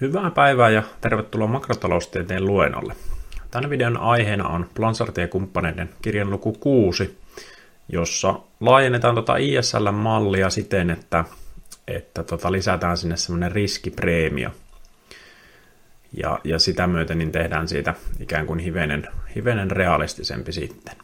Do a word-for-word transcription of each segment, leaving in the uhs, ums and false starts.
Hyvää päivää ja tervetuloa makrotaloustieteen luennolle. Tämän videon aiheena on Blansartin ja kumppaneiden kirjan luku kuusi, jossa laajennetaan tuota I S L-mallia siten, että, että tota lisätään sinne semmoinen riskipreemio. Ja, ja sitä myöten niin tehdään siitä ikään kuin hivenen, hivenen realistisempi sitten.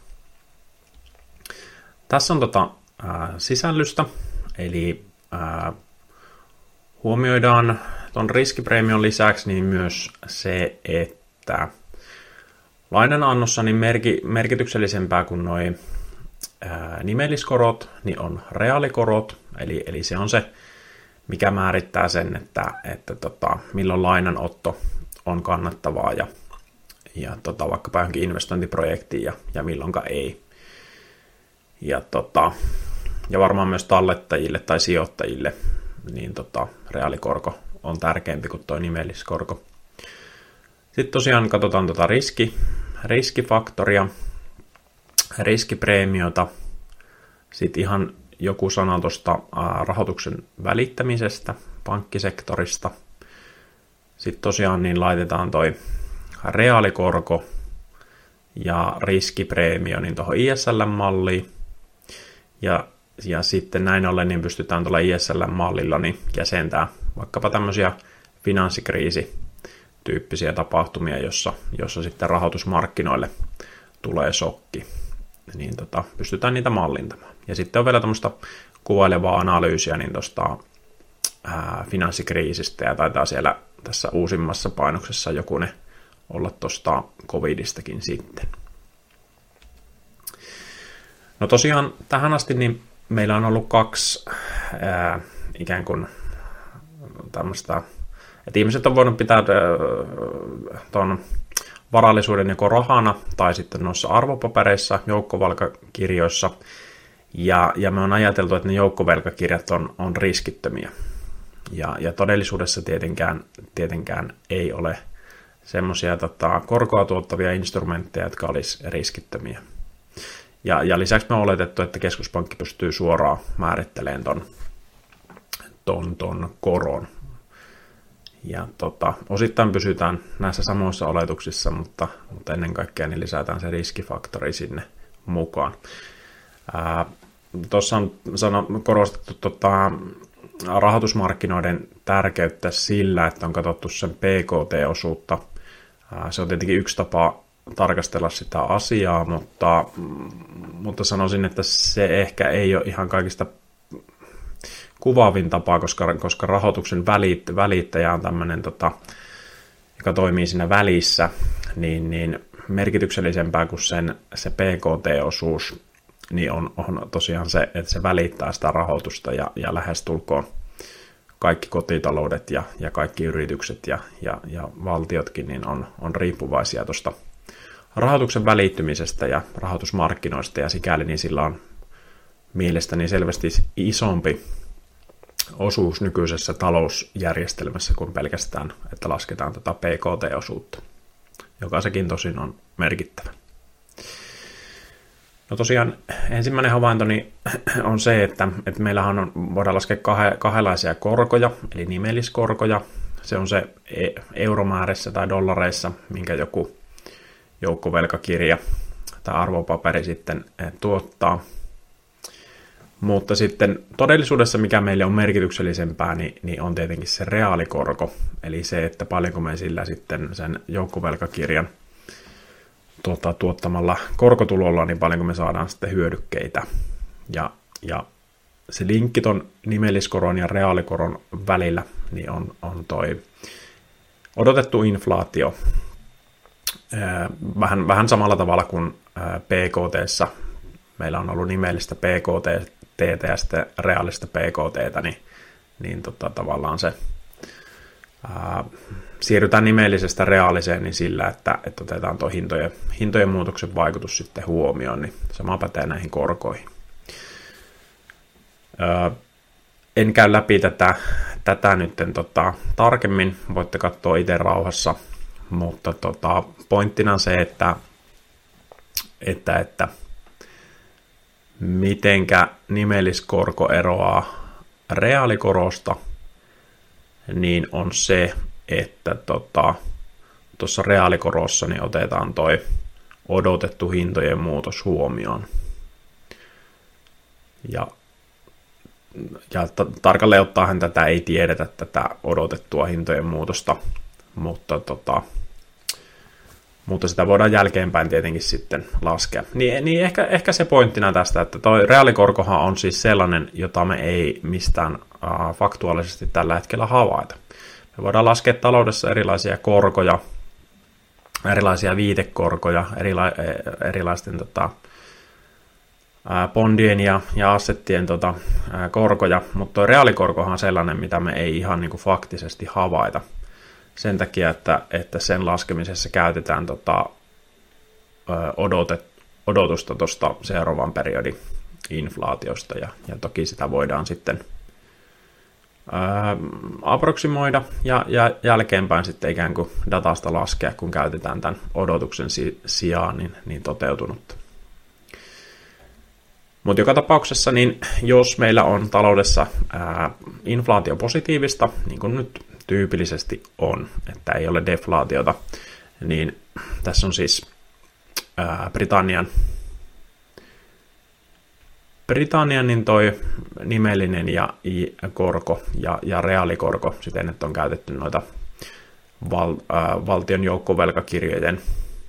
Tässä on tota, ää, sisällystä, eli ää, huomioidaan tuon riskipreemion lisäksi niin myös se, että lainanannossa niin merki, merkityksellisempää kuin nuo nimelliskorot, niin on reaalikorot, eli, eli se on se, mikä määrittää sen, että, että tota, milloin lainanotto on kannattavaa ja, ja tota, vaikkapa johonkin investointiprojektiin ja, ja milloinka ei. Ja, tota, ja varmaan myös tallettajille tai sijoittajille niin tota, reaalikorko on tärkeämpi kuin tuo nimelliskorko. Sitten tosiaan katsotaan tuota riski, riskifaktoria, riskipreemiota, sitten ihan joku sana tuosta rahoituksen välittämisestä, pankkisektorista. Sitten tosiaan niin laitetaan toi reaalikorko ja riskipreemio niin tuohon I S L-malliin. Ja, ja sitten näin ollen niin pystytään tuolla I S L-mallilla niin jäsentämään vaikkapa tämmöisiä finanssikriisityyppisiä tapahtumia, jossa, jossa sitten rahoitusmarkkinoille tulee shokki. Niin tota, pystytään niitä mallintamaan. Ja sitten on vielä tämmöistä kuvailevaa analyysiä niin tuosta ää, finanssikriisistä, ja taitaa siellä tässä uusimmassa painoksessa joku ne olla tuosta covidistakin sitten. No tosiaan tähän asti niin meillä on ollut kaksi ää, ikään kuin tämmöistä, että ihmiset on voinut pitää tuon varallisuuden joko rahana tai sitten noissa arvopapereissa, joukkovelkakirjoissa, ja, ja me on ajateltu, että ne joukkovelkakirjat on, on riskittömiä. Ja, ja todellisuudessa tietenkään, tietenkään ei ole semmoisia tota, korkoa tuottavia instrumentteja, jotka olisi riskittömiä. Ja, ja lisäksi me on oletettu, että keskuspankki pystyy suoraan määrittelemään ton, ton, ton koron. Ja tota, osittain pysytään näissä samoissa oletuksissa, mutta, mutta ennen kaikkea niin lisätään se riskifaktori sinne mukaan. Tuossa on sano, korostettu tota, rahoitusmarkkinoiden tärkeyttä sillä, että on katsottu sen P K T-osuutta. Ää, se on tietenkin yksi tapa tarkastella sitä asiaa, mutta, mutta sanoisin, että se ehkä ei ole ihan kaikista kuvaavin tapa, koska, koska rahoituksen välit, välittäjä on tämmöinen, tota, joka toimii siinä välissä, niin, niin merkityksellisempää kuin sen, se P K T-osuus niin on, on tosiaan se, että se välittää sitä rahoitusta ja, ja lähestulkoon kaikki kotitaloudet ja, ja kaikki yritykset ja, ja, ja valtiotkin niin on, on riippuvaisia tuosta rahoituksen välittymisestä ja rahoitusmarkkinoista, ja sikäli niin sillä on mielestäni selvästi isompi osuus nykyisessä talousjärjestelmässä kuin pelkästään, että lasketaan tätä P K T-osuutta, joka sekin tosin on merkittävä. No tosiaan ensimmäinen havaintoni on se, että, että meillähän on, voidaan laskea kah- kahdenlaisia korkoja, eli nimelliskorkoja. Se on se euromäärissä tai dollareissa, minkä joku joukkovelkakirja tai arvopaperi sitten tuottaa. Mutta sitten todellisuudessa, mikä meille on merkityksellisempää, niin, niin on tietenkin se reaalikorko, eli se, että paljonko me sillä sitten sen joukkovelkakirjan tuota, tuottamalla korkotulolla, niin paljonko me saadaan sitten hyödykkeitä. Ja, ja se linkki ton nimelliskoron ja reaalikoron välillä niin on, on toi odotettu inflaatio. Vähän, vähän samalla tavalla kuin P K T:ssä meillä on ollut nimellistä P K T ja sitten reaalista P K T:tä, niin, niin tota, tavallaan se ää, siirrytään nimellisestä reaaliseen niin sillä, että, että otetaan tuo hintojen, hintojen muutoksen vaikutus sitten huomioon, niin sama pätee näihin korkoihin. Ää, en käy läpi tätä, tätä nyt tota, tarkemmin, voitte katsoa itse rauhassa, mutta tota, pointtina se, että, että, että mitenkä nimelliskorko eroaa reaalikorosta, niin on se, että tota, tuossa reaalikorossa niin otetaan toi odotettu hintojen muutos huomioon. Ja, ja t- tarkalleen ottaen tätä ei tiedetä tätä odotettua hintojen muutosta, mutta, tota, mutta sitä voidaan jälkeenpäin tietenkin sitten laskea. Niin, niin ehkä, ehkä se pointtina tästä, että toi reaalikorkohan on siis sellainen, jota me ei mistään äh, faktuaalisesti tällä hetkellä havaita. Me voidaan laskea taloudessa erilaisia korkoja, erilaisia viitekorkoja, erila- erilaisten tota, bondien ja, ja assettien tota, korkoja, mutta reaalikorkohan on sellainen, mitä me ei ihan niin kuin faktisesti havaita. Sen takia, että, että sen laskemisessa käytetään tota, odotet, odotusta tuosta seuraavan periodin inflaatiosta, ja, ja toki sitä voidaan sitten ää, aproksimoida ja, ja jälkeenpäin sitten ikään kuin datasta laskea, kun käytetään tämän odotuksen si- sijaan niin, niin toteutunutta. Mutta joka tapauksessa, niin jos meillä on taloudessa ää, inflaatio positiivista, niin kuin nyt tyypillisesti on, että ei ole deflaatiota, niin tässä on siis ää, Britannian, Britannian niin toi nimellinen ja korko ja, ja reaalikorko siten, että on käytetty noita val, ää, valtion joukkovelkakirjojen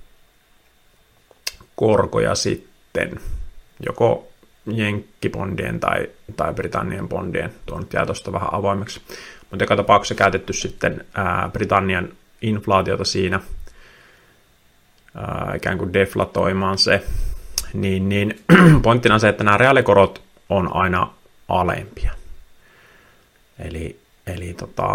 korkoja sitten joko jenkkibondien tai, tai Britannian bondien, tuo nyt jää tuosta vähän avoimeksi, mutta joka tapauksessa käytetty sitten ää, Britannian inflaatiota siinä ää, ikään kuin deflatoimaan se, niin, niin pointtina se, että nämä reaalikorot on aina alempia. Eli, eli tota,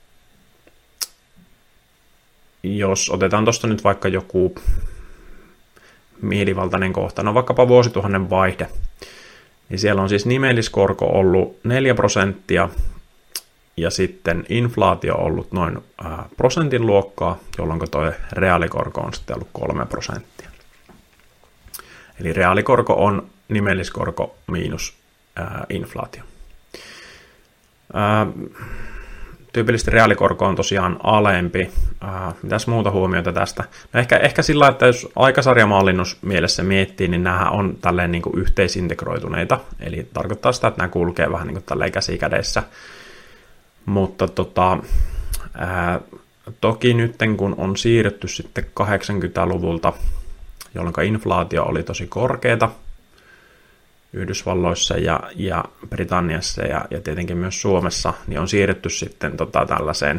jos otetaan tuosta nyt vaikka joku mielivaltainen kohta, no vaikkapa vuosituhannen vaihde, niin siellä on siis nimelliskorko ollut neljä prosenttia, ja sitten inflaatio on ollut noin ää, prosentin luokkaa, jolloin tuo reaalikorko on sitten ollut kolme prosenttia. Eli reaalikorko on nimelliskorko miinus ää, inflaatio. Ää, Tyypillisesti reaalikorko on tosiaan alempi. Ää, mitäs muuta huomioita tästä? No ehkä, ehkä sillä, että jos aikasarjamallinnus mielessä miettii, niin nämä on tälleen niin kuin yhteisintegroituneita. Eli tarkoittaa sitä, että nämä kulkee vähän niin kuin tälleen käsi kädessä. Mutta tota, ää, toki nyt kun on siirrytty sitten kahdeksankymmentäluvulta, jolloin inflaatio oli tosi korkeata Yhdysvalloissa ja, ja Britanniassa ja, ja tietenkin myös Suomessa, niin on siirrytty sitten tota tällaiseen,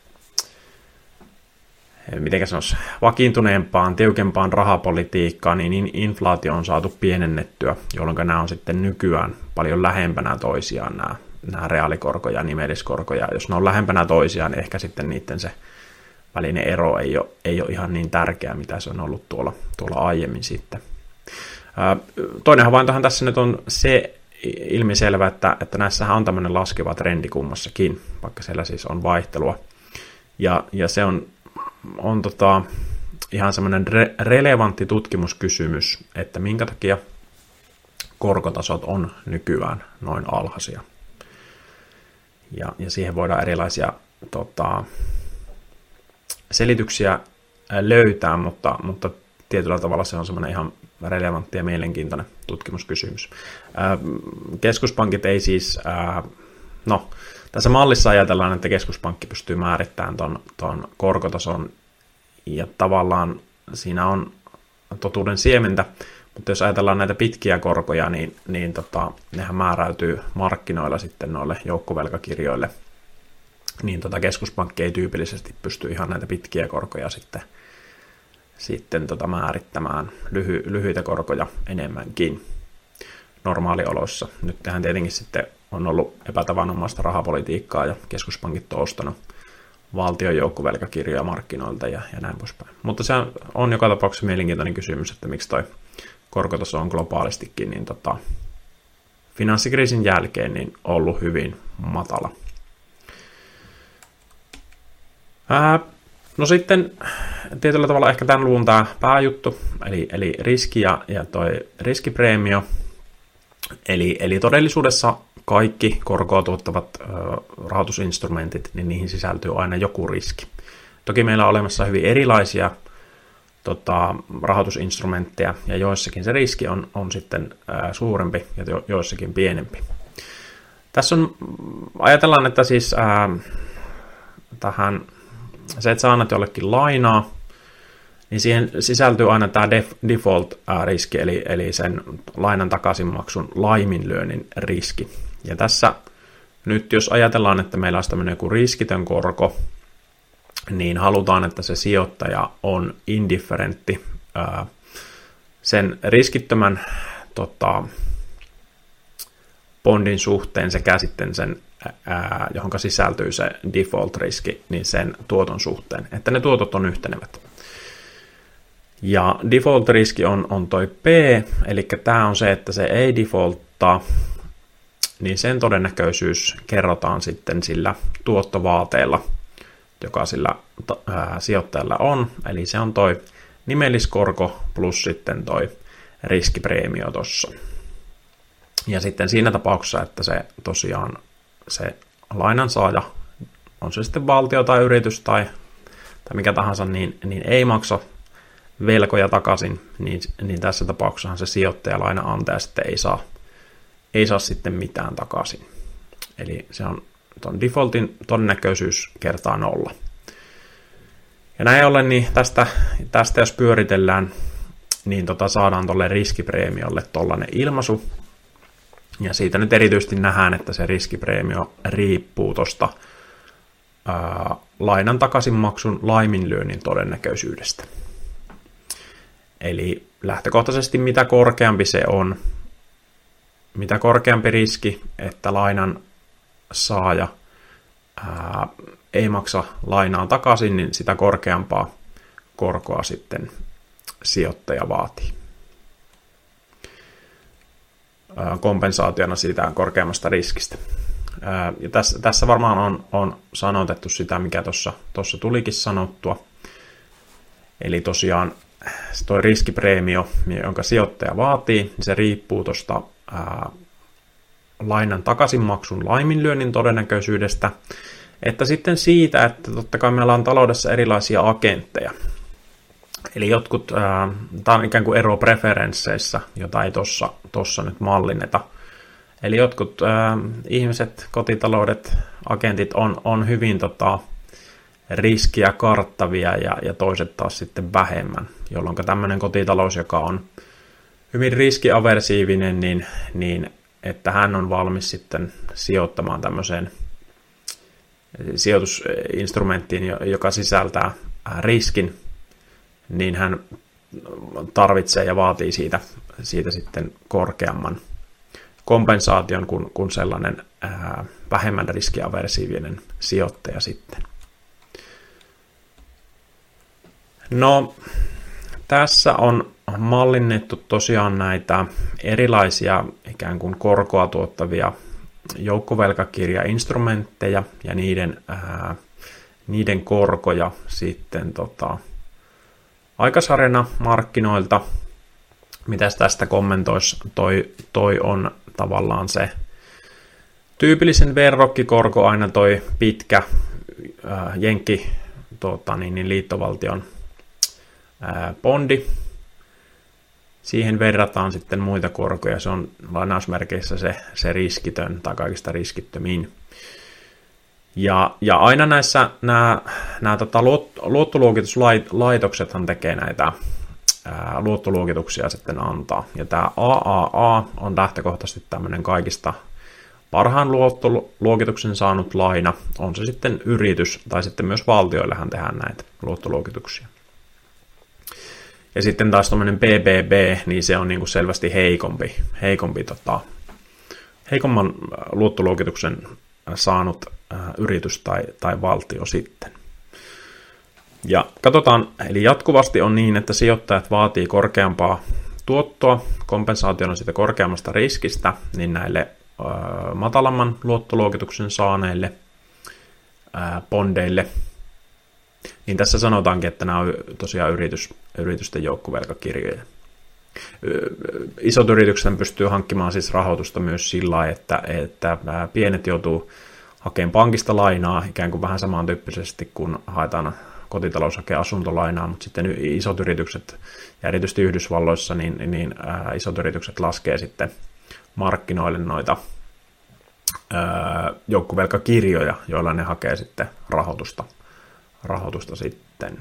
miten sanoisi, vakiintuneempaan, tiukempaan rahapolitiikkaan, niin inflaatio on saatu pienennettyä, jolloin nämä on sitten nykyään paljon lähempänä toisiaan, nämä, nämä reaalikorko ja nimelliskorko, ja jos ne on lähempänä toisiaan, niin ehkä sitten niiden se välinen ero ei ole, ei ole ihan niin tärkeä, mitä se on ollut tuolla, tuolla aiemmin sitten. Toinen havaintohan tässä nyt on se ilmiselvä, että, että näissähän on tämmöinen laskeva trendi kummassakin, vaikka siellä siis on vaihtelua. Ja, ja se on, on tota, ihan semmoinen re- relevantti tutkimuskysymys, että minkä takia korkotasot on nykyään noin alhaisia. Ja, ja siihen voidaan erilaisia tota, selityksiä löytää, mutta, mutta tietyllä tavalla se on semmoinen ihan relevantti ja mielenkiintoinen tutkimuskysymys. Keskuspankit ei siis, no tässä mallissa ajatellaan, että keskuspankki pystyy määrittämään ton, ton korkotason ja tavallaan siinä on totuuden siementä, mutta jos ajatellaan näitä pitkiä korkoja, niin, niin tota, nehän määräytyy markkinoilla sitten noille joukkovelkakirjoille, niin tota keskuspankki ei tyypillisesti pysty ihan näitä pitkiä korkoja sitten sitten tota määrittämään lyhy, lyhyitä korkoja enemmänkin normaalioloissa. Nyt tähän tietenkin sitten on ollut epätavanomaista rahapolitiikkaa ja keskuspankit on ostanut valtion joukkovelkakirjoja markkinoilta ja, ja näin poispäin. Mutta se on joka tapauksessa mielenkiintoinen kysymys, että miksi toi korkotaso on globaalistikin niin tota, finanssikriisin jälkeen niin ollut hyvin matala. Ää, No sitten tietyllä tavalla ehkä tämän luvun tämä pääjuttu, eli, eli riski ja, ja toi riskipreemio. Eli, eli todellisuudessa kaikki korkoa tuottavat rahoitusinstrumentit, niin niihin sisältyy aina joku riski. Toki meillä on olemassa hyvin erilaisia tota, rahoitusinstrumentteja, ja joissakin se riski on, on sitten ää, suurempi ja jo, joissakin pienempi. Tässä on, ajatellaan, että siis ää, tähän, se, että sä annat jollekin lainaa, niin siihen sisältyy aina tämä def, default-riski, eli, eli sen lainan takaisinmaksun laiminlyönnin riski. Ja tässä nyt, jos ajatellaan, että meillä olisi tämmöinen joku riskitön korko, niin halutaan, että se sijoittaja on indifferentti ää, sen riskittömän tota, bondin suhteen sekä sitten sen, ää, johonka sisältyy se default-riski, niin sen tuoton suhteen, että ne tuotot on yhtenevät. Ja default-riski on, on toi P, eli tämä on se, että se ei defaulttaa, niin sen todennäköisyys kerrotaan sitten sillä tuottovaateella, joka sillä ää, sijoittajalla on, eli se on toi nimelliskorko plus sitten toi riskipreemio tuossa. Ja sitten siinä tapauksessa, että se tosiaan se lainansaaja, on se sitten valtio tai yritys tai, tai mikä tahansa, niin, niin ei maksa velkoja takaisin, niin, niin tässä tapauksessa se sijoittaja lainanantaja sitten ei saa, ei saa sitten mitään takaisin. Eli se on tuon defaultin todennäköisyys kertaa nolla. Ja näin ollen, niin tästä, tästä jos pyöritellään, niin tota saadaan tuolle riskipreemiolle tollainen ilmaisu. Ja siitä nyt erityisesti nähdään, että se riskipreemio riippuu tuosta lainan takaisinmaksun laiminlyönnin todennäköisyydestä. Eli lähtökohtaisesti mitä korkeampi se on, mitä korkeampi riski, että lainan saaja ää, ei maksa lainaa takaisin, niin sitä korkeampaa korkoa sitten sijoittaja vaatii. Ää, kompensaationa siitä korkeammasta riskistä. Ää, ja tässä, tässä varmaan on, on sanotettu sitä, mikä tuossa tulikin sanottua. Eli tosiaan tuo riskipreemio, jonka sijoittaja vaatii, niin se riippuu tuosta lainan takaisinmaksun laiminlyönnin todennäköisyydestä, että sitten siitä, että totta kai meillä on taloudessa erilaisia agentteja. Eli jotkut, ää, tämä on ikään kuin ero preferensseissä, jota ei tuossa nyt mallinneta. Eli jotkut ää, ihmiset, kotitaloudet, agentit on, on hyvin tota, riskiä karttavia ja, ja toiset taas sitten vähemmän, jolloin tämmöinen kotitalous, joka on hyvin riskiaversiivinen, niin, niin että hän on valmis sitten sijoittamaan tämmöiseen sijoitusinstrumenttiin, joka sisältää riskin, niin hän tarvitsee ja vaatii siitä, siitä sitten korkeamman kompensaation kuin, kuin sellainen ää, vähemmän riskiaversiivinen sijoittaja sitten. No, tässä on mallinnettu tosiaan näitä erilaisia ikään kuin korkoa tuottavia joukkovelkakirjainstrumentteja ja niiden, ää, niiden korkoja sitten tota, aikasarjana markkinoilta. Mitäs tästä kommentoisi? Toi, toi on tavallaan se tyypillisen verrokkikorko, aina toi pitkä ää, jenkki tota, niin, niin liittovaltion ää, bondi. Siihen verrataan sitten muita korkoja, se on lainausmerkeissä se, se riskitön tai kaikista riskittömin. Ja, ja aina näissä nämä, nämä tota, luottoluokituslaitoksethan tekee näitä ää, luottoluokituksia sitten antaa. Ja tämä A A A on lähtökohtaisesti tämmöinen kaikista parhaan luottoluokituksen saanut laina, on se sitten yritys tai sitten myös valtioillehan tehdään näitä luottoluokituksia. Ja sitten taas tuommoinen B B B, niin se on niin kuin selvästi heikompi, heikompi tota, heikomman luottoluokituksen saanut ä, yritys tai, tai valtio sitten. Ja katsotaan, eli jatkuvasti on niin, että sijoittajat vaatii korkeampaa tuottoa kompensaationa siitä korkeammasta riskistä, niin näille ä, matalamman luottoluokituksen saaneille ä, bondeille. Niin tässä sanotaankin, että nämä on tosiaan yritys, yritysten joukkovelkakirjoja. isot yritykset pystyy hankkimaan siis rahoitusta myös sillä lailla, että, että pienet joutuu hakemaan pankista lainaa ikään kuin vähän samantyyppisesti kuin haetaan kotitalous hakee asuntolainaa, mutta sitten isot yritykset, ja erityisesti Yhdysvalloissa, niin, niin ää, isot yritykset laskee sitten markkinoille noita ää, joukkovelkakirjoja, joilla ne hakee sitten rahoitusta, rahoitusta sitten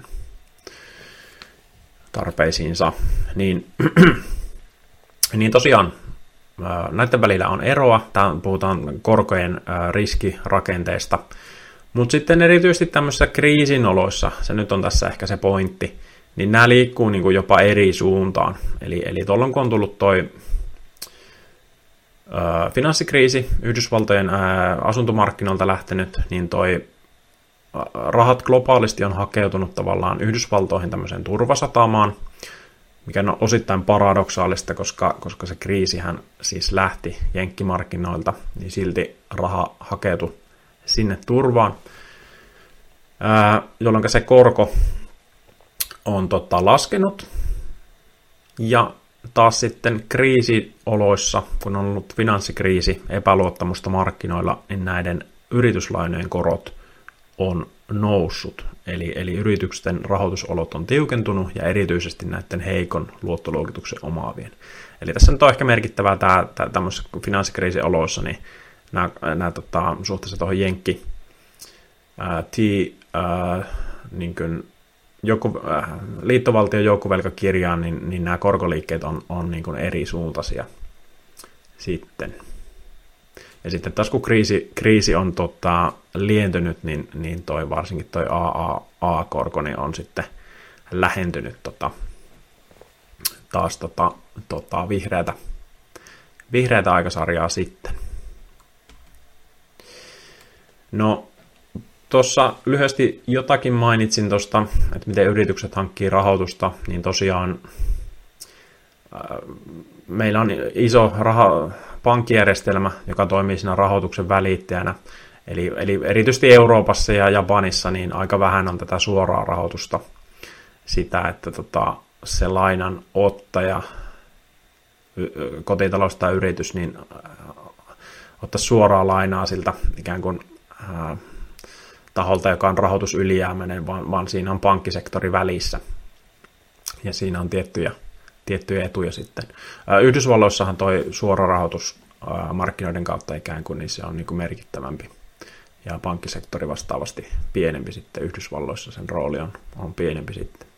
tarpeisiinsa. Niin, niin tosiaan ää, näiden välillä on eroa, täällä puhutaan korkojen ää, riskirakenteesta, mutta sitten erityisesti tämmöisissä kriisinoloissa, se nyt on tässä ehkä se pointti, niin nämä liikkuu niin kuin jopa eri suuntaan. Eli, eli tuolloin kun on tullut toi ö, finanssikriisi, Yhdysvaltojen ö, asuntomarkkinoilta lähtenyt, niin toi ö, rahat globaalisti on hakeutunut tavallaan Yhdysvaltoihin tämmöiseen turvasatamaan, mikä on osittain paradoksaalista, koska, koska se kriisihän siis lähti jenkkimarkkinoilta, niin silti raha hakeutui sinne turvaan, ää, jolloin se korko on tota, laskenut, ja taas sitten kriisioloissa, kun on ollut finanssikriisi, epäluottamusta markkinoilla, niin näiden yrityslainojen korot on noussut, eli, eli yritysten rahoitusolot on tiukentunut, ja erityisesti näiden heikon luottoluokituksen omaavien. Eli tässä nyt on ehkä merkittävää tämä, tämä tämmöisessä finanssikriisioloissa, niin Nämä, nämä tota, suhteessa tuohon Jenkki ää, T, ää, niin kuin joukko, ää, liittovaltion joukkovelkakirjaan, niin, niin nämä korkoliikkeet on, on niin kuin eri suuntaisia sitten. Ja sitten taas kun kriisi, kriisi on tota, lientynyt, niin, niin toi, varsinkin toi A A A-korko niin on sitten lähentynyt tota, taas tota, tota, vihreätä, vihreätä aikasarjaa sitten. No, tuossa lyhyesti jotakin mainitsin tuosta, että miten yritykset hankkii rahoitusta, niin tosiaan äh, meillä on iso raha, pankkijärjestelmä, joka toimii siinä rahoituksen välittäjänä, eli, eli erityisesti Euroopassa ja Japanissa niin aika vähän on tätä suoraa rahoitusta, sitä, että tota, se lainan ottaja, kotitalous tai yritys, niin ottaa suoraa lainaa siltä ikään kuin taholta, joka on rahoitusylijäämäinen, vaan, vaan siinä on pankkisektori välissä. Ja siinä on tiettyjä, tiettyjä etuja sitten. Yhdysvalloissahan toi suora rahoitus markkinoiden kautta ikään kuin, niin se on niin kuin merkittävämpi. Ja pankkisektori vastaavasti pienempi sitten. Yhdysvalloissa sen rooli on, on pienempi sitten.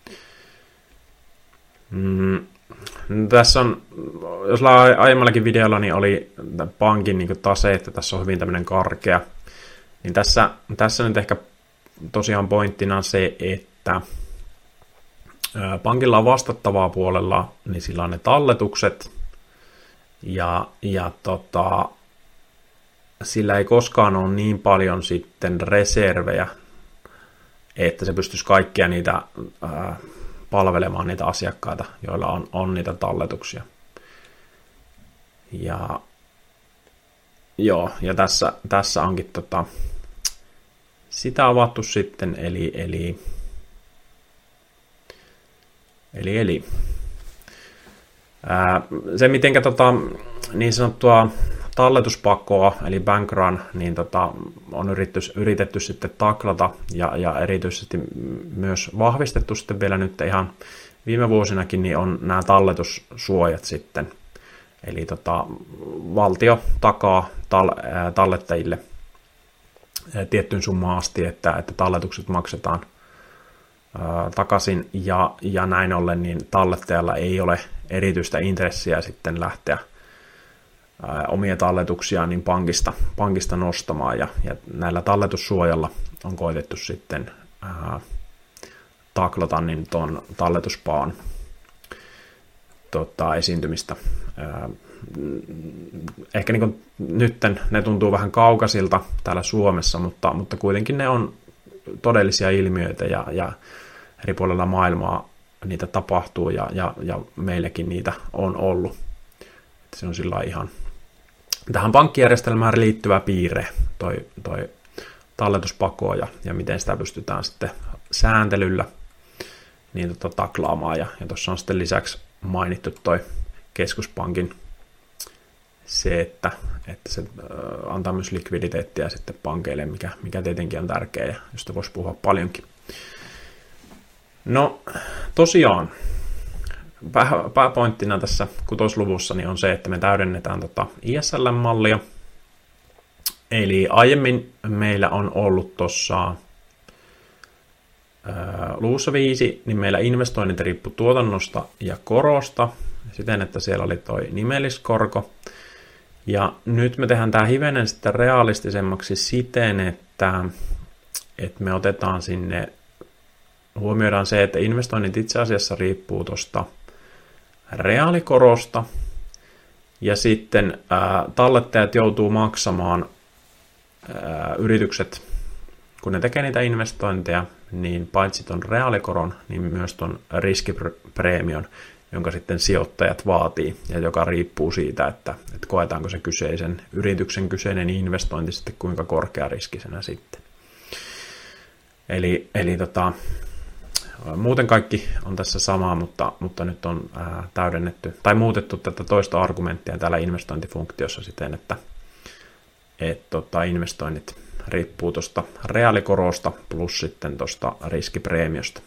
Mm. Tässä on, jos aiemmallakin videolla niin oli pankin niin tase, että tässä on hyvin tämmöinen karkea, niin tässä, tässä nyt ehkä tosiaan pointtina se, että pankilla on vastattavaa puolella, niin sillä on ne talletukset, ja, ja tota, sillä ei koskaan ole niin paljon sitten reservejä, että se pystyisi kaikkia niitä ää, palvelemaan niitä asiakkaita, joilla on, on niitä talletuksia. Ja, joo, ja tässä, tässä onkin tota, sitä avattu sitten, eli, eli, eli, eli ää, se mitenkä tota, niin sanottua talletuspakoa, eli bankrun, niin tota, on yritetty, yritetty sitten taklata, ja, ja erityisesti myös vahvistettu sitten vielä nyt ihan viime vuosinakin, niin on nämä talletussuojat sitten. Eli tota, valtio takaa tal, ää, tallettajille ää, tiettyyn summaan asti, että, että talletukset maksetaan ää, takaisin, ja, ja näin ollen niin tallettajalla ei ole erityistä intressiä sitten lähteä omia talletuksiaan niin pankista, pankista nostamaan, ja, ja näillä talletussuojalla on koitettu sitten ää, taklata niin tuon talletuspaan tota, esiintymistä. Ää, ehkä niin kuin nytten ne tuntuu vähän kaukaisilta täällä Suomessa, mutta, mutta kuitenkin ne on todellisia ilmiöitä, ja, ja eri puolilla maailmaa niitä tapahtuu, ja, ja, ja meilläkin niitä on ollut. Että se on sillä ihan tähän pankkijärjestelmään liittyvä piirre, toi, toi talletuspako, ja, ja miten sitä pystytään sitten sääntelyllä niin tota, taklaamaan. Ja, ja tuossa on sitten lisäksi mainittu toi keskuspankin se, että, että se antaa myös likviditeettiä sitten pankeille, mikä, mikä tietenkin on tärkeää ja josta voisi puhua paljonkin. No tosiaan, pää, pääpointtina tässä kutosluvussa niin on se, että me täydennetään tota I S L-mallia. Eli aiemmin meillä on ollut tuossa luvussa viisi, niin meillä investoinnit riippui tuotannosta ja korosta, siten että siellä oli toi nimelliskorko. Ja nyt me tehdään tämä hivenen sitten realistisemmaksi siten, että, että me otetaan sinne, huomioidaan se, että investoinnit itse asiassa riippuu tuosta reaalikorosta, ja sitten ää, tallettajat joutuu maksamaan ää, yritykset, kun ne tekee niitä investointeja, niin paitsi tuon reaalikoron, niin myös tuon riskipreemion, jonka sitten sijoittajat vaatii, ja joka riippuu siitä, että, että koetaanko se kyseisen yrityksen kyseinen investointi sitten kuinka korkeariskisenä sitten. Eli, eli tota, muuten kaikki on tässä samaa, mutta, mutta nyt on ää, täydennetty tai muutettu tätä toista argumenttia täällä investointifunktiossa siten, että et, tota, investoinnit riippuu tuosta reaalikorosta plus sitten tuosta riskipreemiosta.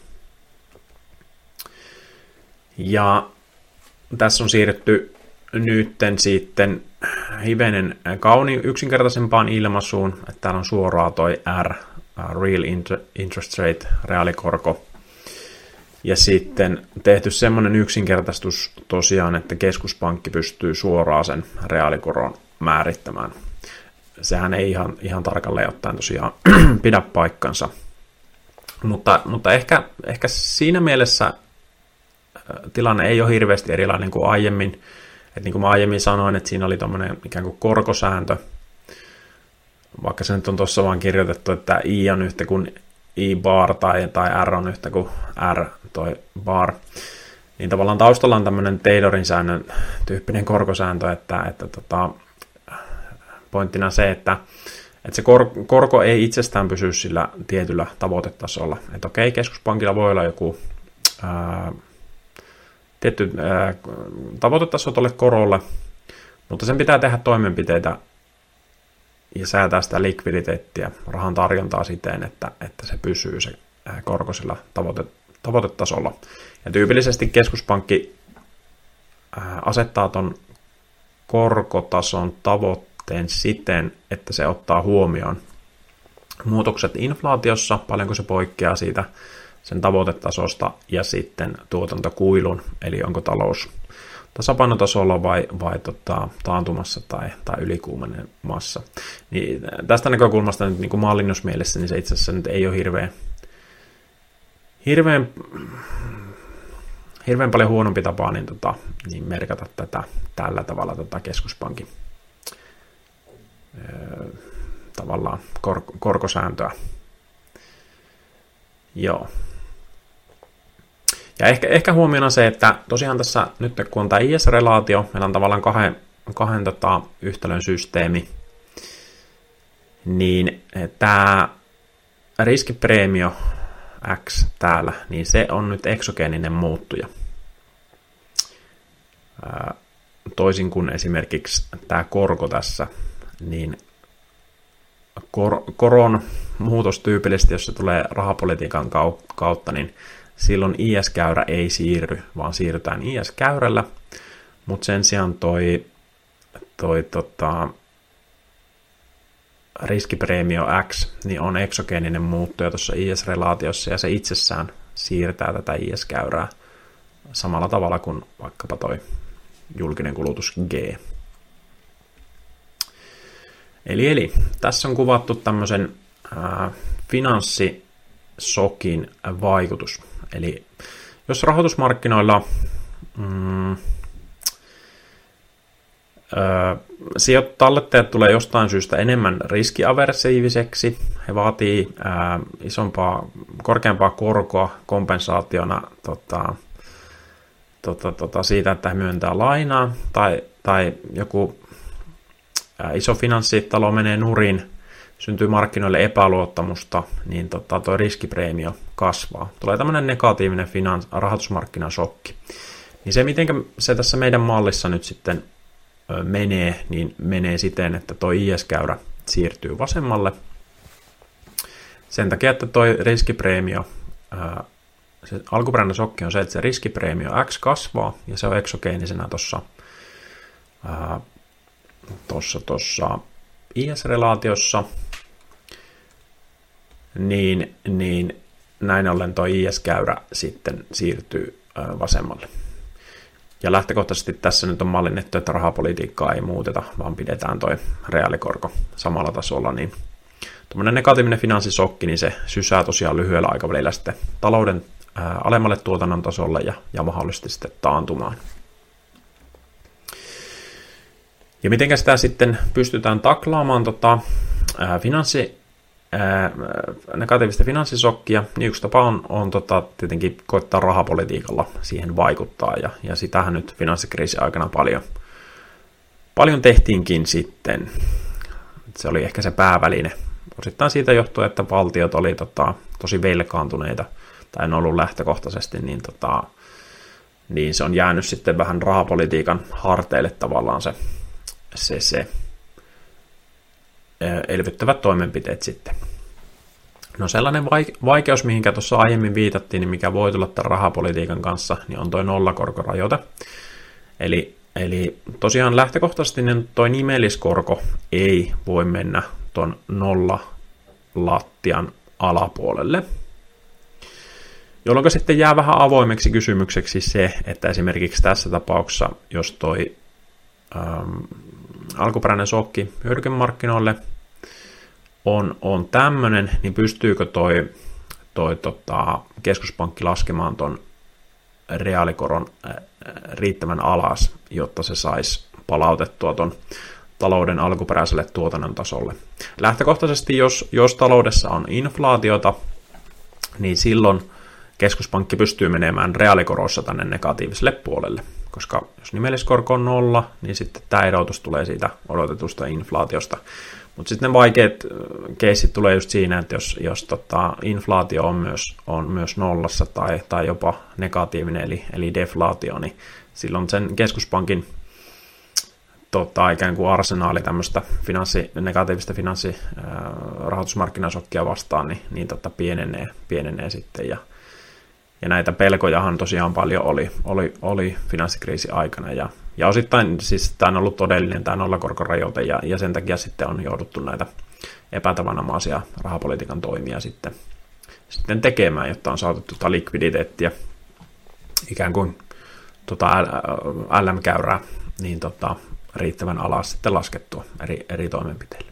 Ja tässä on siirretty nytten sitten hivenen kauniin yksinkertaisempaan ilmaisuun, että täällä on suoraan toi R, Real Interest Rate, reaalikorko. Ja sitten tehty semmoinen yksinkertaistus tosiaan, että keskuspankki pystyy suoraan sen reaalikoron määrittämään. Sehän ei ihan, ihan tarkalleen ottaen tosiaan pidä paikkansa. Mutta, mutta ehkä, ehkä siinä mielessä tilanne ei ole hirveästi erilainen kuin aiemmin. Et niin kuin mä aiemmin sanoin, että siinä oli tommoinen ikään kuin korkosääntö. Vaikka se nyt on tuossa vaan kirjoitettu, että I on yhtä kuin I bar tai, tai R on yhtä kuin R toi bar. Niin tavallaan taustalla on tämmöinen Taylorin säännön tyyppinen korkosääntö, että, että tota, pointtina se, että, että se kor, korko ei itsestään pysy sillä tietyllä tavoitetasolla. Että okei, keskuspankilla voi olla joku ää, tietty ää, tavoitetaso tuolle korolle, mutta sen pitää tehdä toimenpiteitä ja säätää sitä likviditeettiä, rahan tarjontaa siten, että, että se pysyy se korko sillä tavoite, tavoitetasolla. Ja tyypillisesti keskuspankki ää, asettaa ton korkotason tavoitteen siten, että se ottaa huomioon muutokset inflaatiossa, paljonko se poikkeaa siitä sen tavoitetasosta, ja sitten tuotantokuilun, eli onko talous tasapainotasolla vai, vai tota, taantumassa tai, tai ylikuumenemassa. Niin tästä näkökulmasta nyt niin kuin mallinnusmielessä, niin se itse asiassa nyt ei ole hirveän, hirveän, hirveän paljon huonompi tapa niin, tota, niin merkata tätä tällä tavalla tota keskuspankin öö, tavallaan kor, korkosääntöä. Joo. Ja ehkä, ehkä huomiona se, että tosiaan tässä nyt kun on tämä I S-relaatio, meillä on tavallaan kahden, kahden tota, yhtälön systeemi, niin tämä riskipreemio X täällä, niin se on nyt eksogeeninen muuttuja. Toisin kuin esimerkiksi tämä korko tässä, niin kor, koron muutos tyypillisesti, jos se tulee rahapolitiikan kautta, niin silloin I S-käyrä ei siirry, vaan siirrytään I S-käyrällä, mutta sen sijaan toi, toi tota, riskipreemio X niin on eksogeeninen muuttuja tuossa I S-relaatiossa, ja se itsessään siirtää tätä I S-käyrää samalla tavalla kuin vaikkapa toi julkinen kulutus G. Eli, eli tässä on kuvattu tämmöisen ää, finanssisokin vaikutus. Eli jos rahoitusmarkkinoilla mm, tallettajat tulee jostain syystä enemmän riskiaversiiviseksi, he vaatii ää, isompaa, korkeampaa korkoa kompensaationa tota, tota, tota, siitä, että he myöntää lainaa, tai, tai joku ää, iso finanssitalo menee nurin, syntyy markkinoille epäluottamusta, niin tota, tuo riskipreemio kasvaa. Tulee tämmöinen negatiivinen finans- rahoitusmarkkinashokki. Niin se, miten se tässä meidän mallissa nyt sitten menee, niin menee siten, että tuo I S-käyrä siirtyy vasemmalle. Sen takia, että tuo riskipreemio, se alkuperäinen shokki on se, että se riskipreemio X kasvaa, ja se on eksogeenisena tuossa tuossa tuossa I S-relaatiossa, niin, niin näin ollen tuo I S-käyrä sitten siirtyy vasemmalle. Ja lähtökohtaisesti tässä nyt on mallinnettu, että rahapolitiikkaa ei muuteta, vaan pidetään tuo reaalikorko samalla tasolla, niin tuommoinen negatiivinen finanssisokki, niin se sysää tosiaan lyhyellä aikavälillä sitten talouden ää, alemmalle tuotannon tasolle ja, ja mahdollisesti sitten taantumaan. Ja miten sitä sitten pystytään taklaamaan tota, ää, finanssi, ää, negatiivista finanssisokkia, niin yksi tapa on, on tota, tietenkin koittaa rahapolitiikalla siihen vaikuttaa, ja, ja sitähän nyt finanssikriisin aikana paljon, paljon tehtiinkin sitten. Se oli ehkä se pääväline. Osittain siitä johtuu, että valtiot oli tota, tosi velkaantuneita, tai on ollut lähtökohtaisesti, niin, tota, niin se on jäänyt sitten vähän rahapolitiikan harteille tavallaan se, se, se elvyttävät toimenpiteet sitten. No sellainen vaikeus, mihinkä tuossa aiemmin viitattiin, niin mikä voi tulla tämän rahapolitiikan kanssa, niin on tuo nollakorkorajoite. Eli, eli tosiaan lähtökohtaisesti niin tuo nimelliskorko ei voi mennä tuon nolla lattian alapuolelle, jolloin sitten jää vähän avoimeksi kysymykseksi se, että esimerkiksi tässä tapauksessa, jos toi ähm, alkuperäinen shokki hyödykemarkkinoille on, on tämmöinen, niin pystyykö toi, toi tota, keskuspankki laskemaan ton reaalikoron äh, riittävän alas, jotta se saisi palautettua ton talouden alkuperäiselle tuotannon tasolle. Lähtökohtaisesti, jos, jos taloudessa on inflaatiota, niin silloin keskuspankki pystyy menemään reaalikorossa tänne negatiiviselle puolelle, koska jos nimelliskorko on nolla, niin sitten tämä erotus tulee siitä odotetusta inflaatiosta. Mutta sitten ne vaikeat keissit tulee just siinä, että jos, jos tota, inflaatio on myös, on myös nollassa tai, tai jopa negatiivinen, eli, eli deflaatio, niin silloin sen keskuspankin tota, ikään kuin arsenaali tämmöistä finanssi, negatiivista finanssirahoitusmarkkinasokkia vastaan, niin, niin tota, pienenee, pienenee sitten. Ja, ja näitä pelkojahan tosiaan paljon oli, oli, oli finanssikriisin aikana. Ja, ja osittain siis tämä on ollut todellinen tämä nollakorkorajoite, ja, ja sen takia sitten on jouduttu näitä epätavanomaisia rahapolitiikan toimia sitten, sitten tekemään, jotta on saatu tuota likviditeettiä, ikään kuin tuota L M-käyrää, niin tota, riittävän alas sitten laskettua eri, eri toimenpiteillä.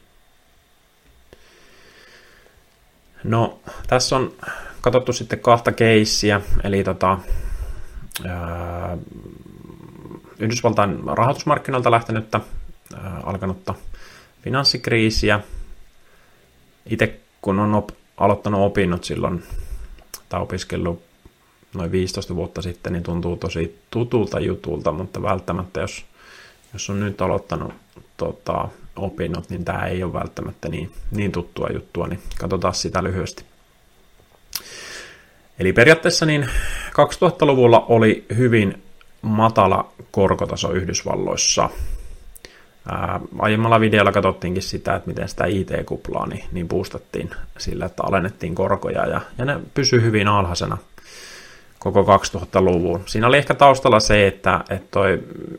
No, tässä on katsottu sitten kahta keissiä, eli tota, ää, Yhdysvaltain rahoitusmarkkinoilta lähtenyttä, ää, alkanutta finanssikriisiä. Itse kun on op, aloittanut opinnot silloin, tai opiskellut noin viisitoista vuotta sitten, niin tuntuu tosi tutulta jutulta, mutta välttämättä jos Jos on nyt aloittanut tota, opinnot, niin tämä ei ole välttämättä niin, niin tuttua juttua, niin katsotaan sitä lyhyesti. Eli periaatteessa niin kaksituhattaluvulla oli hyvin matala korkotaso Yhdysvalloissa. Ää, aiemmalla videolla katsottiinkin sitä, että miten sitä I T-kuplaa niin, niin boostattiin sillä, että alennettiin korkoja, ja, ja ne pysyy hyvin alhaisena koko kaksituhattaluvun. Siinä oli ehkä taustalla se, että, että toi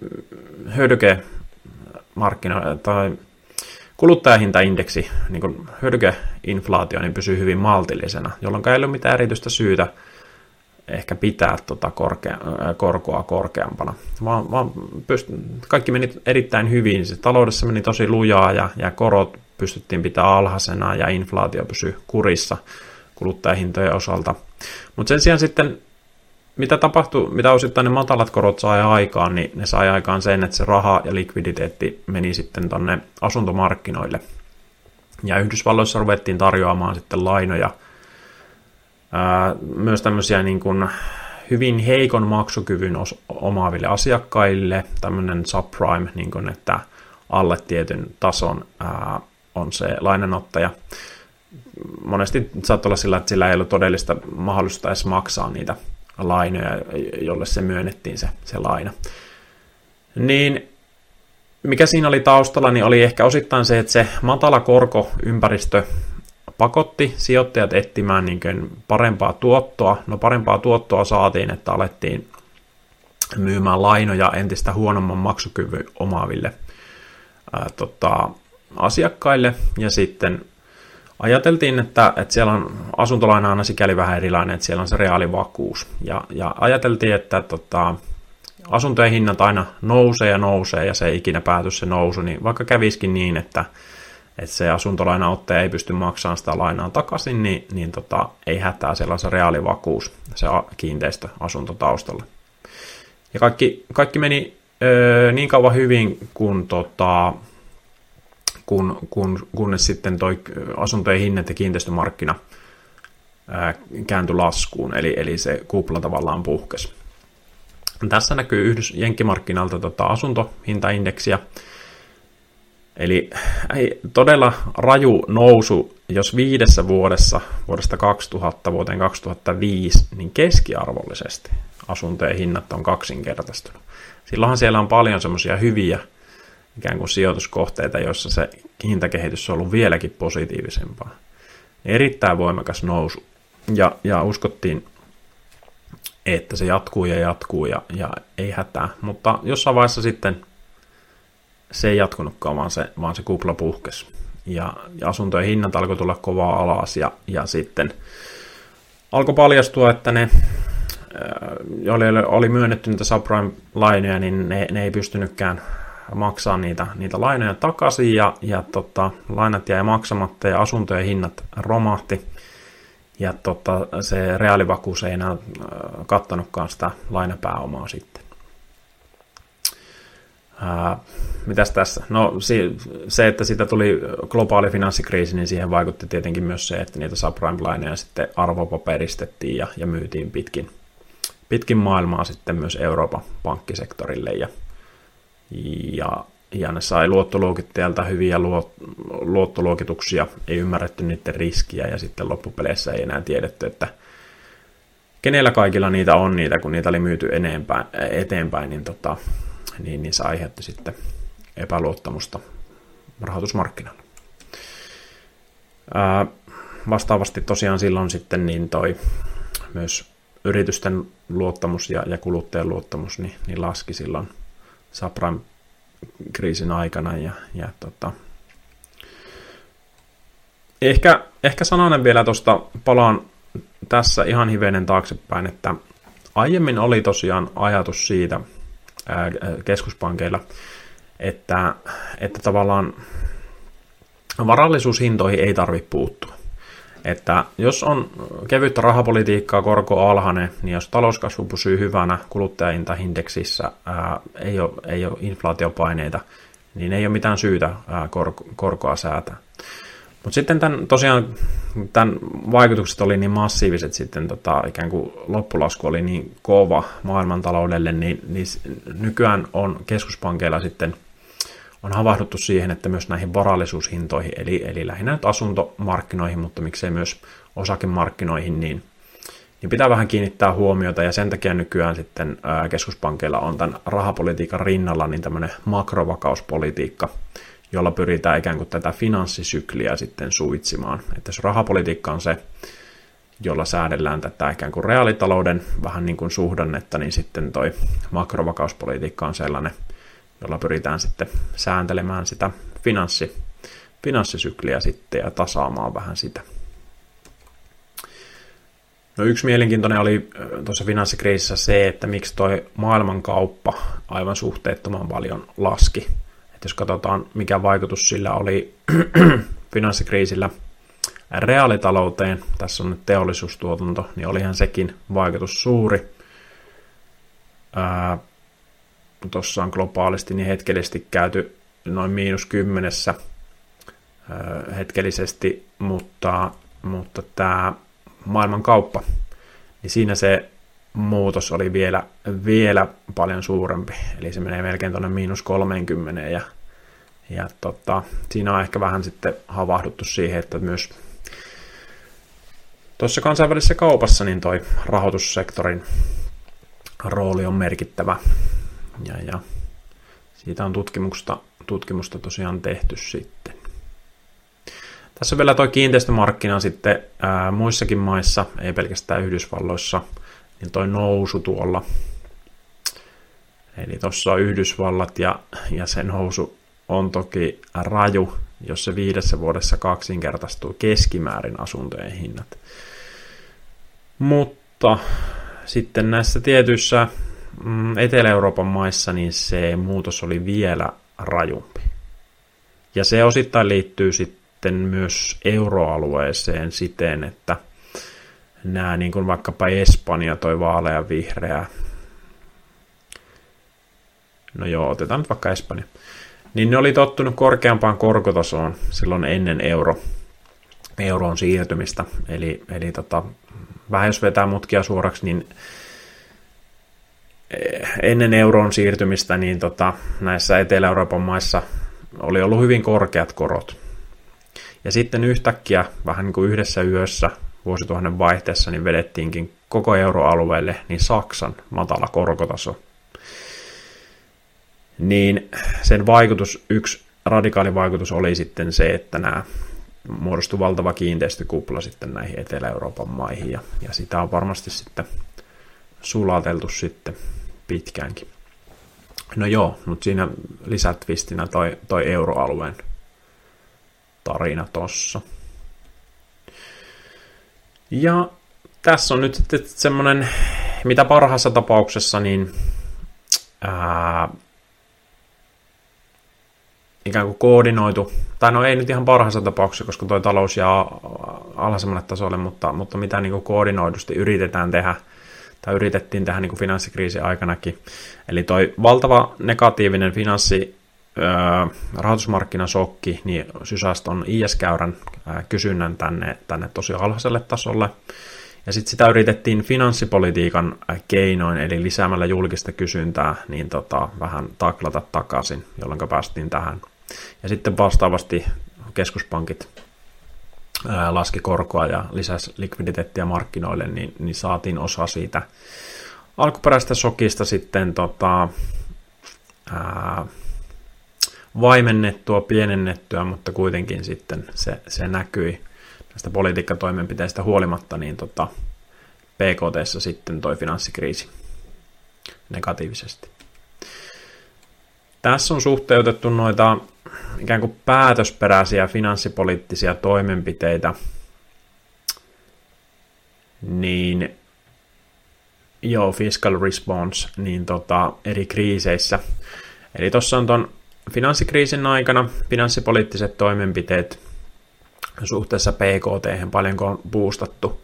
hyödykemarkkino- tai kuluttajahintaindeksi, niin kuin hyödykeinflaatio, niin pysyy hyvin maltillisena, jolloin ei ole mitään erityistä syytä ehkä pitää tuota korkea, korkoa korkeampana. Vaan, vaan pyst- kaikki meni erittäin hyvin. Se taloudessa meni tosi lujaa, ja, ja korot pystyttiin pitämään alhaisena, ja inflaatio pysyi kurissa kuluttajahintojen osalta. Mutta sen sijaan sitten mitä tapahtui, mitä osittain ne matalat korot sai aikaan, niin ne sai aikaan sen, että se raha ja likviditeetti meni sitten tonne asuntomarkkinoille. Ja Yhdysvalloissa ruvettiin tarjoamaan sitten lainoja ää, myös tämmöisiä niin kuin hyvin heikon maksukyvyn os- omaaville asiakkaille, tämmöinen subprime, niin kuin, että alle tietyn tason ää, on se lainanottaja. Monesti saattaa olla sillä, että sillä ei ollut todellista mahdollisuutta edes maksaa niitä lainoja, jolle se myönnettiin se, se laina. Niin mikä siinä oli taustalla, niin oli ehkä osittain se, että se matala korkoympäristö pakotti sijoittajat etsimään niin kuin parempaa tuottoa. No parempaa tuottoa saatiin, että alettiin myymään lainoja entistä huonomman maksukyvyn omaaville ää, tota, asiakkaille, ja sitten ajateltiin, että, että siellä on asuntolaina aina sikäli vähän erilainen, että siellä on se reaalivakuus, ja, ja ajateltiin, että tota, asuntojen hinnat aina nousee ja nousee, ja se ei ikinä pääty se nousu, niin vaikka kävisikin niin, että, että se asuntolainaottaja ei pysty maksamaan sitä lainaa takaisin, niin, niin tota, ei hätää, siellä on se reaalivakuus, se kiinteistö asuntotaustalla. Ja kaikki, kaikki meni ö, niin kauan hyvin, kun, tota, kun, kun, kunnes sitten toi asuntojen hinnat ja kiinteistömarkkina ö, kääntyi laskuun, eli, eli se kupla tavallaan puhkesi. Tässä näkyy Yhdys jenkkimarkkinalta tota asuntohintaindeksiä, eli ei, todella raju nousu, jos viidessä vuodessa, vuodesta kaksituhatta vuoteen kaksituhattaviisi, niin keskiarvollisesti asuntojen hinnat on kaksinkertaistunut. Silloinhan siellä on paljon semmoisia hyviä ikään kuin sijoituskohteita, joissa se hintakehitys on ollut vieläkin positiivisempaa. Erittäin voimakas nousu, ja, ja uskottiin, että se jatkuu ja jatkuu ja, ja ei hätää, mutta jossain vaiheessa sitten se ei jatkunutkaan, vaan se, vaan se kupla puhkesi. Ja, ja asuntojen hinnat alkoi tulla kovaa alas, ja, ja sitten alkoi paljastua, että ne, joille oli myönnetty niitä subprime-lainoja, niin ne, ne ei pystynytkään maksamaan niitä, niitä lainoja takaisin, ja, ja tota, lainat jäi maksamatta, ja asuntojen hinnat romahti, ja tota, se reaalivakuus ei enää kattanutkaan sitä lainapääomaa sitten. Ää, mitäs tässä? No se, että siitä tuli globaali finanssikriisi, niin siihen vaikutti tietenkin myös se, että niitä subprime-lainoja sitten arvopaperistettiin ja, ja myytiin pitkin, pitkin maailmaa sitten myös Euroopan pankkisektorille, ja, ja, ja ne sai luottoluokittajalta hyviä luot, luottoluokituksia, ei ymmärretty niiden riskiä, ja sitten loppupeleissä ei enää tiedetty, että kenellä kaikilla niitä on niitä, kun niitä oli myyty enempään, eteenpäin, niin tota, niin, niin se aiheutti sitten epäluottamusta rahoitusmarkkinoilla. Ää, vastaavasti tosiaan silloin sitten niin toi myös yritysten luottamus ja, ja kuluttajien luottamus niin, niin laski silloin subprime-kriisin aikana. Ja, ja tota, ehkä, ehkä sananen vielä tuosta, palaan tässä ihan hivenen taaksepäin, että aiemmin oli tosiaan ajatus siitä, keskuspankeilla, että, että tavallaan varallisuushintoihin ei tarvitse puuttua. Että jos on kevyttä rahapolitiikkaa, korko alhainen, niin jos talouskasvu pysyy hyvänä kuluttajahintaindeksissä, ää, ei, ole, ei ole inflaatiopaineita, niin ei ole mitään syytä ää, korko, korkoa säätää. Mutta sitten tämän, tosiaan tämän vaikutukset oli niin massiiviset, sitten tota, ikään kuin loppulasku oli niin kova maailmantaloudelle, niin, niin nykyään on keskuspankeilla sitten on havahduttu siihen, että myös näihin varallisuushintoihin, eli, eli lähinnä nyt asuntomarkkinoihin, mutta miksei myös osakemarkkinoihin, niin, niin pitää vähän kiinnittää huomiota, ja sen takia nykyään sitten ää, keskuspankeilla on tämän rahapolitiikan rinnalla niin tämmöinen makrovakauspolitiikka, jolla pyritään ikään kuin tätä finanssisykliä sitten suitsimaan. Että jos rahapolitiikka on se, jolla säädellään tätä ikään kuin reaalitalouden vähän niin kuin suhdannetta, niin sitten toi makrovakauspolitiikka on sellainen, jolla pyritään sitten sääntelemään sitä finanssi, finanssisykliä sitten ja tasaamaan vähän sitä. No yksi mielenkiintoinen oli tuossa finanssikriisissä se, että miksi toi maailmankauppa aivan suhteettoman paljon laski. Jos katsotaan, mikä vaikutus sillä oli finanssikriisillä reaalitalouteen, tässä on nyt teollisuustuotanto, niin olihan sekin vaikutus suuri. Tuossa on globaalisti niin hetkellisesti käyty noin miinus kymmenessä ää, hetkellisesti, mutta, mutta tämä maailmankauppa, niin siinä se muutos oli vielä, vielä paljon suurempi, eli se menee melkein tuonne miinus kolmekymmentä, ja, ja tota, siinä on ehkä vähän sitten havahduttu siihen, että myös Tuossa kansainvälisessä kaupassa niin toi rahoitussektorin rooli on merkittävä, ja, ja siitä on tutkimusta, tutkimusta tosiaan tehty sitten. Tässä on vielä toi kiinteistömarkkina sitten ää, muissakin maissa, ei pelkästään Yhdysvalloissa, niin toi nousu tuolla. Eli tuossa on Yhdysvallat ja, ja se nousu on toki raju, jos se viidessä vuodessa kaksinkertaistuu keskimäärin asuntojen hinnat. Mutta sitten näissä tietyissä mm, Etelä-Euroopan maissa niin se muutos oli vielä rajumpi. Ja se osittain liittyy sitten myös euroalueeseen siten, että nämä niin kuin vaikkapa Espanja, toi vaalea vihreä, no joo, otetaan nyt vaikka Espanja, niin ne oli tottunut korkeampaan korkotasoon silloin ennen euro, euroon siirtymistä. Eli, eli tota, vähän jos vetää mutkia suoraksi, niin ennen euroon siirtymistä niin tota, näissä Etelä-Euroopan maissa oli ollut hyvin korkeat korot. Ja sitten yhtäkkiä, vähän niin kuin yhdessä yössä, vuosituhannen vaihteessa, niin vedettiinkin koko euroalueelle niin Saksan matala korkotaso. Niin sen vaikutus, yksi radikaali vaikutus oli sitten se, että nämä muodostui valtava kiinteistökupla sitten näihin Etelä-Euroopan maihin, ja, ja sitä on varmasti sitten sulateltu sitten pitkäänkin. No joo, mutta siinä lisätvistinä toi, toi euroalueen tarina tossa. Ja tässä on nyt sitten semmoinen, mitä parhaassa tapauksessa, niin ää, ikään kuin koordinoitu, tai no ei nyt ihan parhaassa tapauksessa, koska toi talous jää alhaisemmalle tasolle, mutta, mutta mitä niin kuin koordinoidusti yritetään tehdä, tai yritettiin tehdä niin kuin finanssikriisin aikanakin. Eli toi valtava negatiivinen finanssi, öö, rahoitusmarkkinasokki, niin sysäsi ton I S-käyrän ää, kysynnän tänne, tänne tosi alhaiselle tasolle. Ja sitten sitä yritettiin finanssipolitiikan keinoin, eli lisäämällä julkista kysyntää, niin tota, vähän taklata takaisin, jolloin päästiin tähän. Ja sitten vastaavasti keskuspankit ää, laski korkoa ja lisäsi likviditeettiä markkinoille, niin, niin saatiin osa siitä alkuperäisestä shokista sitten tota, ää, vaimennettua, pienennettyä, mutta kuitenkin sitten se, se näkyi näistä politiikkatoimenpiteistä huolimatta, niin tota, P K T:ssä sitten toi finanssikriisi negatiivisesti. Tässä on suhteutettu noita ikään kuin päätösperäisiä finanssipoliittisia toimenpiteitä, niin joo, fiscal response, niin tota, eri kriiseissä. Eli tuossa on ton finanssikriisin aikana finanssipoliittiset toimenpiteet suhteessa P K T:hen, paljonko on boostattu.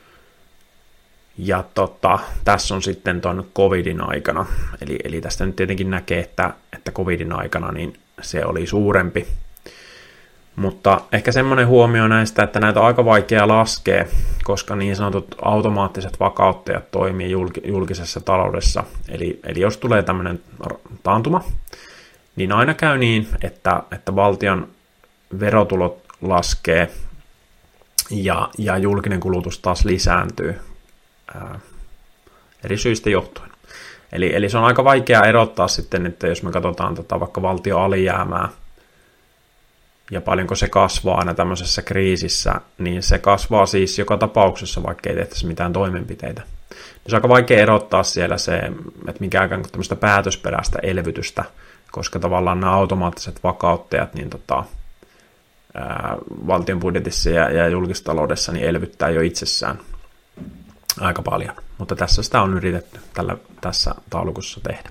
Ja tota, tässä on sitten ton covidin aikana, eli, eli tästä nyt tietenkin näkee, että, että covidin aikana niin se oli suurempi. Mutta ehkä semmoinen huomio näistä, että näitä on aika vaikea laskea, koska niin sanotut automaattiset vakauttajat toimii julkisessa taloudessa. Eli, eli jos tulee tämmöinen taantuma, niin aina käy niin, että, että valtion verotulot laskee ja, ja julkinen kulutus taas lisääntyy ää, eri syistä johtuen. Eli, eli se on aika vaikea erottaa sitten, että jos me katsotaan tota, vaikka valtion alijäämää ja paljonko se kasvaa aina tämmöisessä kriisissä, niin se kasvaa siis joka tapauksessa, vaikka ei tehtäisi mitään toimenpiteitä. Se on aika vaikea erottaa siellä se, että mikä on tämmöistä päätösperäistä elvytystä, koska tavallaan nämä automaattiset vakauttajat niin tota, ää, valtion budjetissa ja, ja julkistaloudessa niin elvyttää jo itsessään aika paljon. Mutta tässä sitä on yritetty tällä, tässä taulukossa tehdä.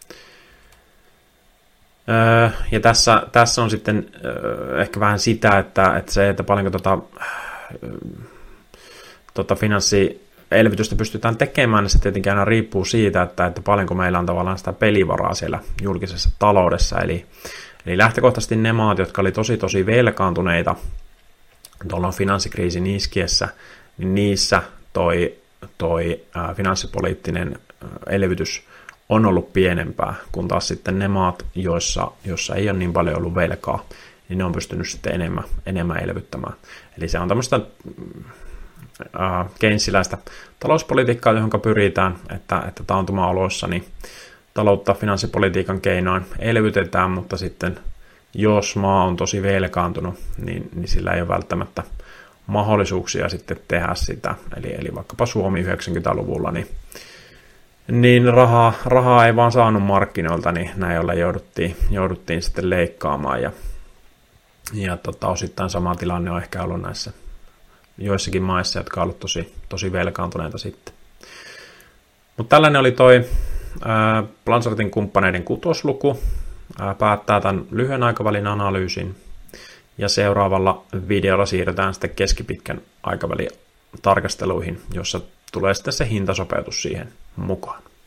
Öö, ja tässä, tässä on sitten öö, ehkä vähän sitä, että, että se, että paljonko tota, öö, tota finanssielvytystä pystytään tekemään, niin se tietenkin aina riippuu siitä, että, että paljonko meillä on tavallaan sitä pelivaraa siellä julkisessa taloudessa. Eli, eli lähtökohtaisesti ne maat, jotka oli tosi tosi velkaantuneita tuolloin finanssikriisin iskiessä, niin niissä toi, toi ää, finanssipoliittinen ää, elvytys on ollut pienempää, kun taas sitten ne maat, joissa, joissa ei ole niin paljon ollut velkaa, niin ne on pystynyt sitten enemmän, enemmän elvyttämään. Eli se on tämmöistä keynesiläistä talouspolitiikkaa, johon pyritään, että, että taantuma-oloissa niin taloutta finanssipolitiikan keinoin elvytetään, mutta sitten jos maa on tosi velkaantunut, niin, niin sillä ei ole välttämättä mahdollisuuksia sitten tehdä sitä. Eli, eli vaikkapa Suomi yhdeksänkymmentäluvulla, niin, niin rahaa, rahaa ei vaan saanut markkinoilta, niin näin ollen jouduttiin, jouduttiin sitten leikkaamaan. Ja, ja tota, osittain sama tilanne on ehkä ollut näissä joissakin maissa, jotka on ollut tosi, tosi velkaantuneita sitten. Mutta tällainen oli toi ää, Blanchardin kumppaneiden kutosluku. Ää, päättää tämän lyhyen aikavälin analyysin. Ja seuraavalla videolla siirrytään sitten keskipitkän aikavälin tarkasteluihin, jossa tulee sitten se hintasopeutus siihen mukaan.